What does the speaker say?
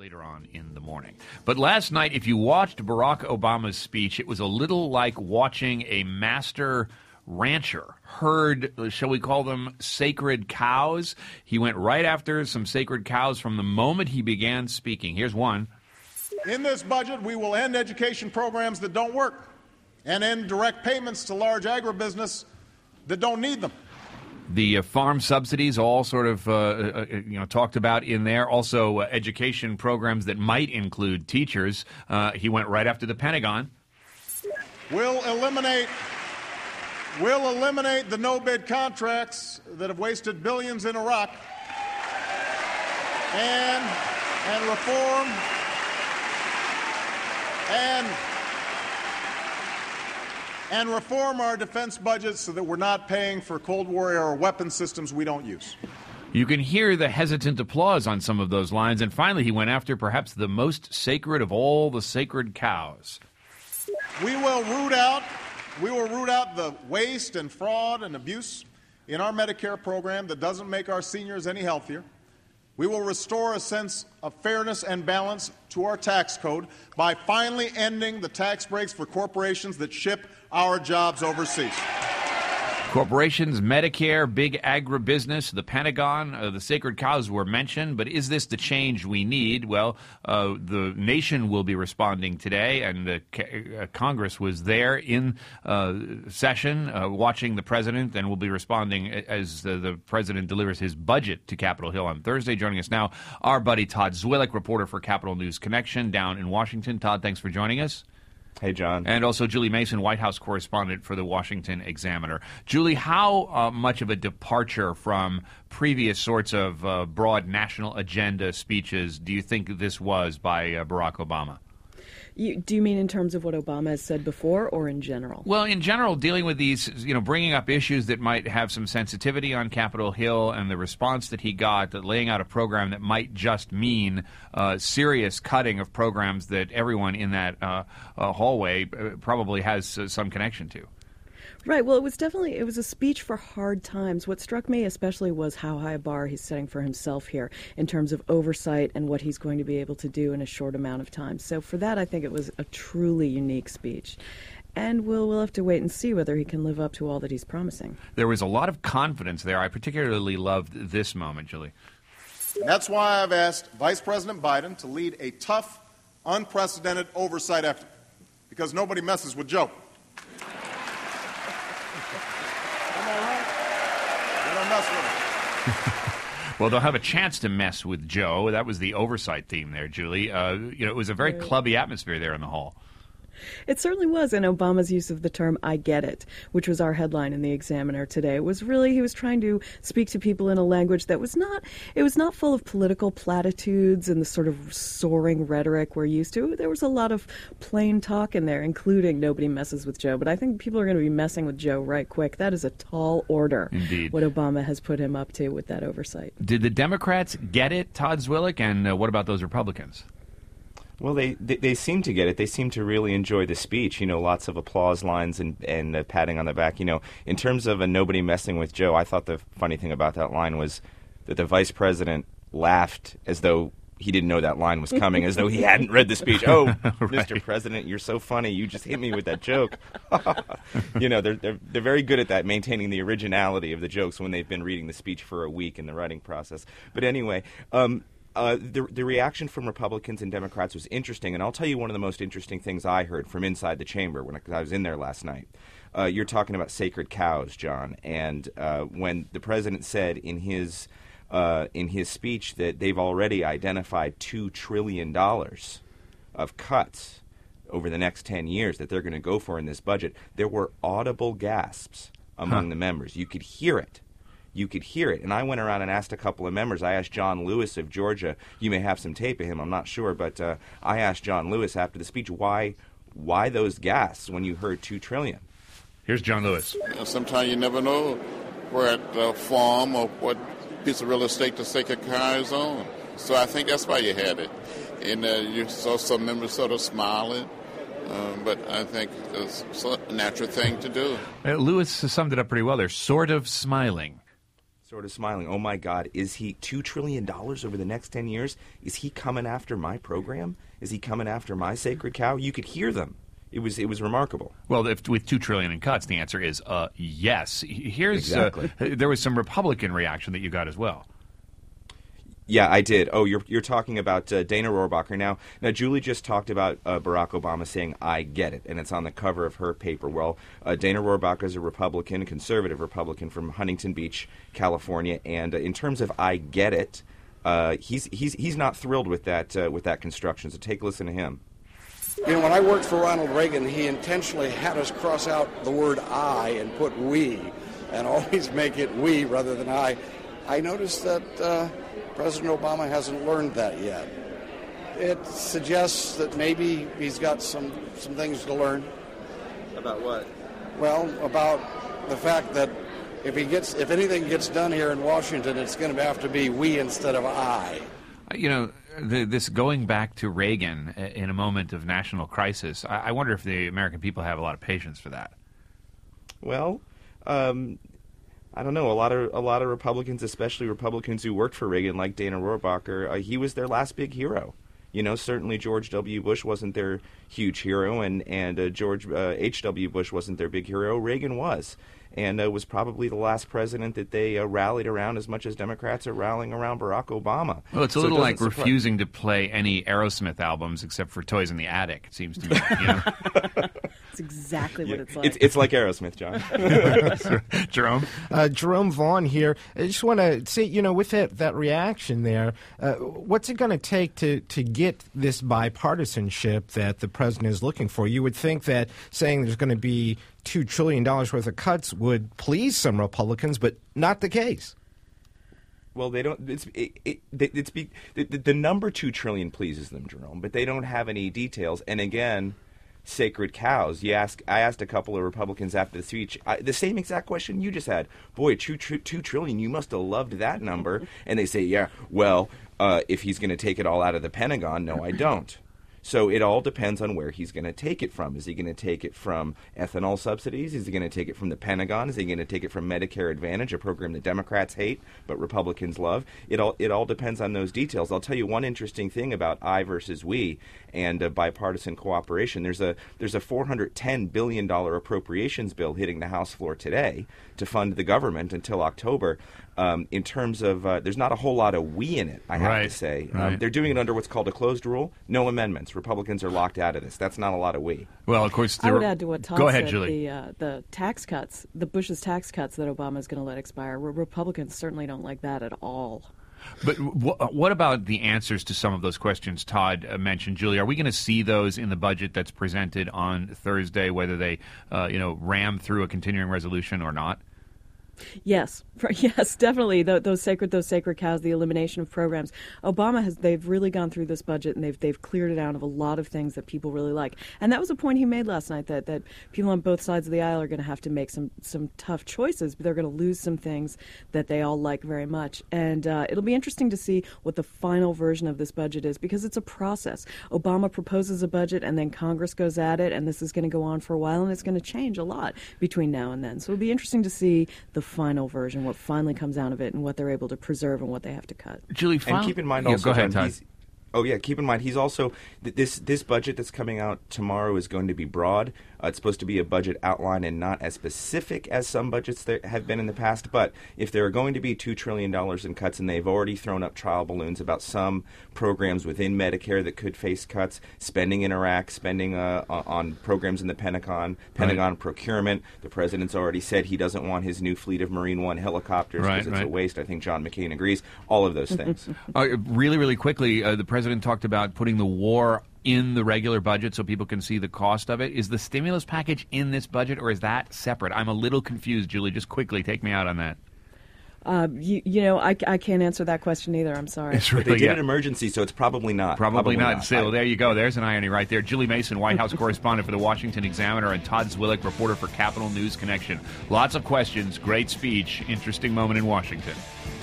later on in the morning. But last night, if you watched Barack Obama's speech, it was a little like watching a master rancher herd, shall we call them, sacred cows. He went right after some sacred cows from the moment he began speaking. Here's one. In this budget, we will end education programs that don't work and end direct payments to large agribusiness that don't need them. The farm subsidies all sort of talked about in there. Also, education programs that might include teachers. He went right after the Pentagon. We'll eliminate the no-bid contracts that have wasted billions in Iraq and reform and reform our defense budgets so that we're not paying for Cold War era weapon systems we don't use. You can hear the hesitant applause on some of those lines. And finally, he went after perhaps the most sacred of all the sacred cows. We will root out the waste and fraud and abuse in our Medicare program that doesn't make our seniors any healthier. We will restore a sense of fairness and balance to our tax code by finally ending the tax breaks for corporations that ship our jobs overseas. Corporations, Medicare, big agribusiness, the Pentagon, the sacred cows were mentioned. But is this the change we need? Well, the nation will be responding today, and Congress was there in session watching the president, and will be responding as the president delivers his budget to Capitol Hill on Thursday. Joining us now, our buddy Todd Zwillich, reporter for Capitol News Connection down in Washington. Todd, thanks for joining us. Hey, John. And also Julie Mason, White House correspondent for the Washington Examiner. Julie, how much of a departure from previous sorts of broad national agenda speeches do you think this was by Barack Obama? Do you mean in terms of what Obama has said before, or in general? Well, in general, dealing with these, bringing up issues that might have some sensitivity on Capitol Hill, and the response that he got, that laying out a program that might just mean serious cutting of programs that everyone in that hallway probably has some connection to. Right. Well, it was a speech for hard times. What struck me especially was how high a bar he's setting for himself here in terms of oversight and what he's going to be able to do in a short amount of time. So for that, I think it was a truly unique speech. And we'll have to wait and see whether he can live up to all that he's promising. There was a lot of confidence there. I particularly loved this moment, Julie. That's why I've asked Vice President Biden to lead a tough, unprecedented oversight effort, because nobody messes with Joe. Well, they'll have a chance to mess with Joe. That was the oversight theme there, Julie. It was a very clubby atmosphere there in the hall. It certainly was, and Obama's use of the term "I get it," which was our headline in the Examiner today, was really, he was trying to speak to people in a language that was not full of political platitudes and the sort of soaring rhetoric we're used to. There was a lot of plain talk in there, including nobody messes with Joe. But I think people are going to be messing with Joe right quick. That is a tall order. Indeed. What Obama has put him up to with that oversight. Did the Democrats get it, Todd Zwillich, and what about those Republicans? Well, they seem to get it. They seem to really enjoy the speech. Lots of applause lines and patting on the back. In terms of nobody messing with Joe, I thought the funny thing about that line was that the vice president laughed as though he didn't know that line was coming, as though he hadn't read the speech. Oh, right. Mr. President, you're so funny. You just hit me with that joke. They're very good at that, maintaining the originality of the jokes when they've been reading the speech for a week in the writing process. But anyway. The reaction from Republicans and Democrats was interesting, and I'll tell you one of the most interesting things I heard from inside the chamber when I was in there last night. You're talking about sacred cows, John, and when the president said in his speech that they've already identified $2 trillion of cuts over the next 10 years that they're going to go for in this budget, there were audible gasps among the members. You could hear it. And I went around and asked a couple of members. I asked John Lewis of Georgia. You may have some tape of him, I'm not sure, but I asked John Lewis after the speech, why those gasps when you heard $2 trillion? Here's John Lewis. Sometimes you never know where at farm or what piece of real estate the sacred cow is on. So I think that's why you had it. And you saw some members sort of smiling. But I think it's a natural thing to do. Lewis summed it up pretty well. They're sort of smiling. Sort of smiling. Oh, my God, is he $2 trillion over the next 10 years? Is he coming after my program? Is he coming after my sacred cow? You could hear them. It was remarkable. Well, with $2 trillion in cuts, the answer is yes. Here's exactly. There was some Republican reaction that you got as well. Yeah, I did. Oh, you're talking about Dana Rohrabacher. Now, Julie just talked about Barack Obama saying, "I get it," and it's on the cover of her paper. Well, Dana Rohrabacher is a Republican, a conservative Republican from Huntington Beach, California, and in terms of "I get it," he's not thrilled with that construction. So take a listen to him. You know, when I worked for Ronald Reagan, he intentionally had us cross out the word "I" and put "we," and always make it "we" rather than "I." I noticed that President Obama hasn't learned that yet. It suggests that maybe he's got some things to learn. About what? Well, about the fact that if anything gets done here in Washington, it's going to have to be "we" instead of "I." You know, this going back to Reagan in a moment of national crisis, I wonder if the American people have a lot of patience for that. Well, I don't know. A lot of Republicans, especially Republicans who worked for Reagan, like Dana Rohrabacher, he was their last big hero. You know, certainly George W. Bush wasn't their huge hero, and George H.W. Bush wasn't their big hero. Reagan was, and was probably the last president that they rallied around as much as Democrats are rallying around Barack Obama. Well, it's a little like refusing to play any Aerosmith albums except for Toys in the Attic, it seems to me. You know? That's exactly what it's like. It's like Aerosmith, John. Jerome? Jerome Vaughn here. I just want to say, you know, with that reaction there, what's it going to take to get this bipartisanship that the president is looking for? You would think that saying there's going to be $2 trillion worth of cuts would please some Republicans, but not the case. Well, they don't. The number $2 trillion pleases them, Jerome, but they don't have any details. And again, sacred cows. I asked a couple of Republicans after the speech the same exact question you just had. Boy, $2 trillion. You must have loved that number. And they say, yeah. Well, if he's going to take it all out of the Pentagon, no, I don't. So it all depends on where he's going to take it from. Is he going to take it from ethanol subsidies? Is he going to take it from the Pentagon? Is he going to take it from Medicare Advantage, a program that Democrats hate but Republicans love? It all depends on those details. I'll tell you one interesting thing about I versus we and bipartisan cooperation. There's a $410 billion appropriations bill hitting the House floor today to fund the government until October. In terms of, there's not a whole lot of we in it, I have to say. Right. They're doing it under what's called a closed rule. No amendments. Republicans are locked out of this. That's not a lot of we. Well, of course, I would add to what Todd Go ahead, said, Julie. the tax cuts, the Bush's tax cuts that Obama is going to let expire. Republicans certainly don't like that at all. But what about the answers to some of those questions Todd mentioned, Julie? Are we going to see those in the budget that's presented on Thursday, whether they ram through a continuing resolution or not? Yes, definitely. Those sacred cows, the elimination of programs. They've really gone through this budget and they've cleared it out of a lot of things that people really like. And that was a point he made last night, that people on both sides of the aisle are going to have to make some tough choices, but they're going to lose some things that they all like very much. And it'll be interesting to see what the final version of this budget is, because it's a process. Obama proposes a budget and then Congress goes at it, and this is going to go on for a while, and it's going to change a lot between now and then. So it'll be interesting to see the final version, what finally comes out of it, and what they're able to preserve and what they have to cut. Julie, and keep in mind also, go ahead, Todd. Keep in mind he's also this budget that's coming out tomorrow is going to be broad. It's supposed to be a budget outline and not as specific as some budgets that have been in the past. But if there are going to be $2 trillion in cuts, and they've already thrown up trial balloons about some programs within Medicare that could face cuts, spending in Iraq, spending on programs in the Pentagon procurement. The president's already said he doesn't want his new fleet of Marine One helicopters because it's a waste. I think John McCain agrees. All of those things. Really, really quickly, the president talked about putting the war in the regular budget so people can see the cost of it. Is the stimulus package in this budget, or is that separate? I'm a little confused, Julie. Just quickly, take me out on that. I can't answer that question either. I'm sorry. They did an emergency, so it's probably not. Probably not. So there you go. There's an irony right there. Julie Mason, White House correspondent for the Washington Examiner, and Todd Zwillich, reporter for Capital News Connection. Lots of questions. Great speech. Interesting moment in Washington.